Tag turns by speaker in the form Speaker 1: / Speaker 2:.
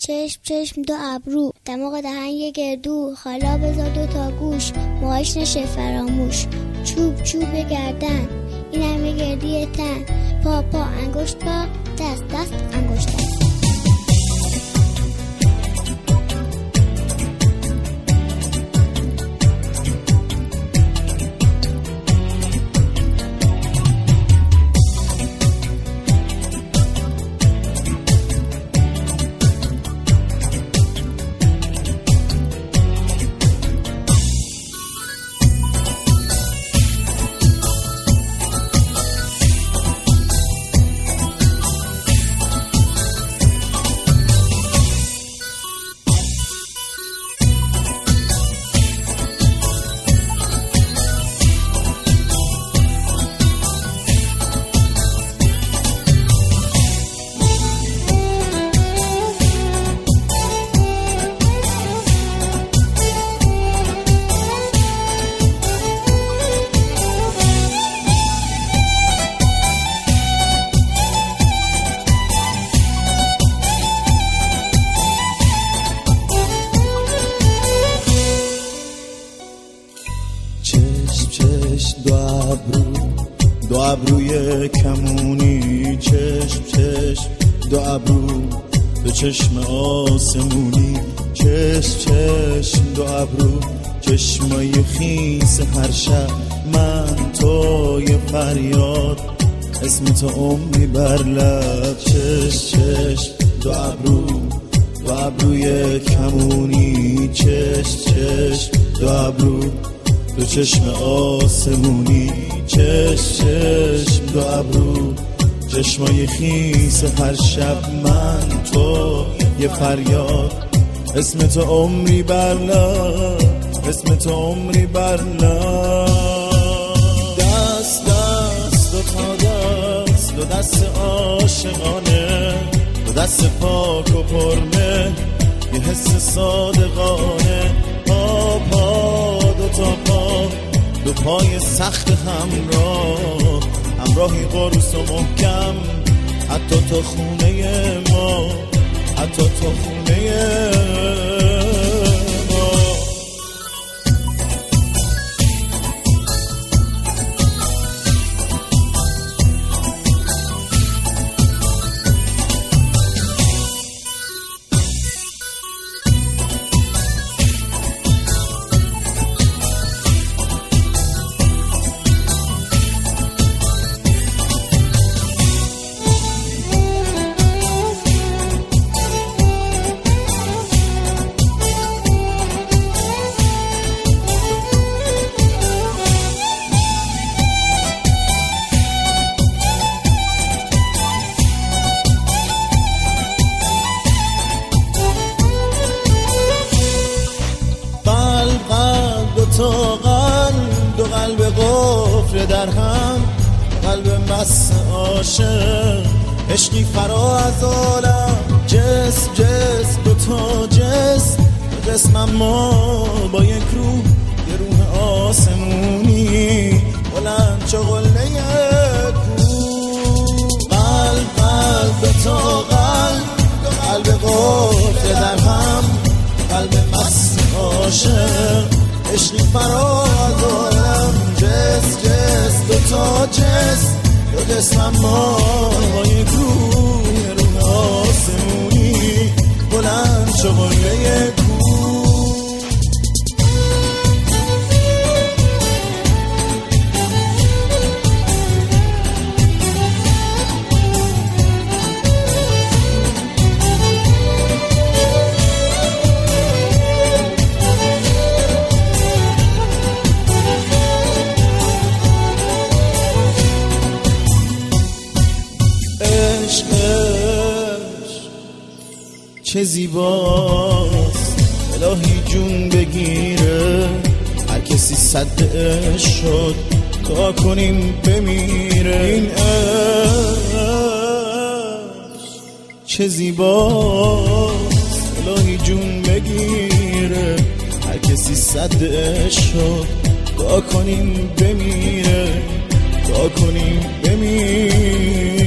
Speaker 1: چشم چشم دو ابرو، دماغ دهن یه گردو، حالا بذار دو تا گوش، موهاش نشه فراموش. چوب چوب گردن، این همه گردی تن، پا پا انگشت پا، دست دست انگشت دست.
Speaker 2: دو ابروی کمونی، چشم چشم دو ابرو، دو چشم آسمونی، چشم چشم دو ابرو، چشمای خیس هر شب من تو یه فریاد، اسم تو عمری بر لب، چشم چشم دو ابرو، دو ابروی کمونی، چشم چشم دو ابرو، دو چشم آسمونی، چشم چشم دو ابرو، چشمای خیس هر شب من تو یه فریاد، اسم تو عمری بر لب، اسم تو عمری بر لب. دست دست دو تا دست، دو دست عاشقانه، دو دست پاک و پرمه، یه حس صادقانه، پا پا دو تا پا، دو پای سخت همراه، همراهی قرص و محکم، حتی تو خونه ما، حتی تو خونه ما. تو قلب، دو قلب قفل در هم، قلب مست عاشق، عشقی فرا از عالم، جسم جسم دو تا جسم، قسمم ما با یک روح، یه روح آسمونی، بلند چو قله کوه. قلب قلب دو تا قلب، دو قلب قفل در هم، قلب مست عاشق، عشقی فراز عالم، جس جس دو تا جس، دو جسمم ما با یک روح آسمونی، بلند چو قله کوه. چه زیباست الهی جون بگیره، هر کسی صد عشق شد تا کنیم بمیره. این عشق چه زیباست الهی جون بگیره، هر کسی صد عشق شد تا کنیم بمیره، تا کنیم بمیره.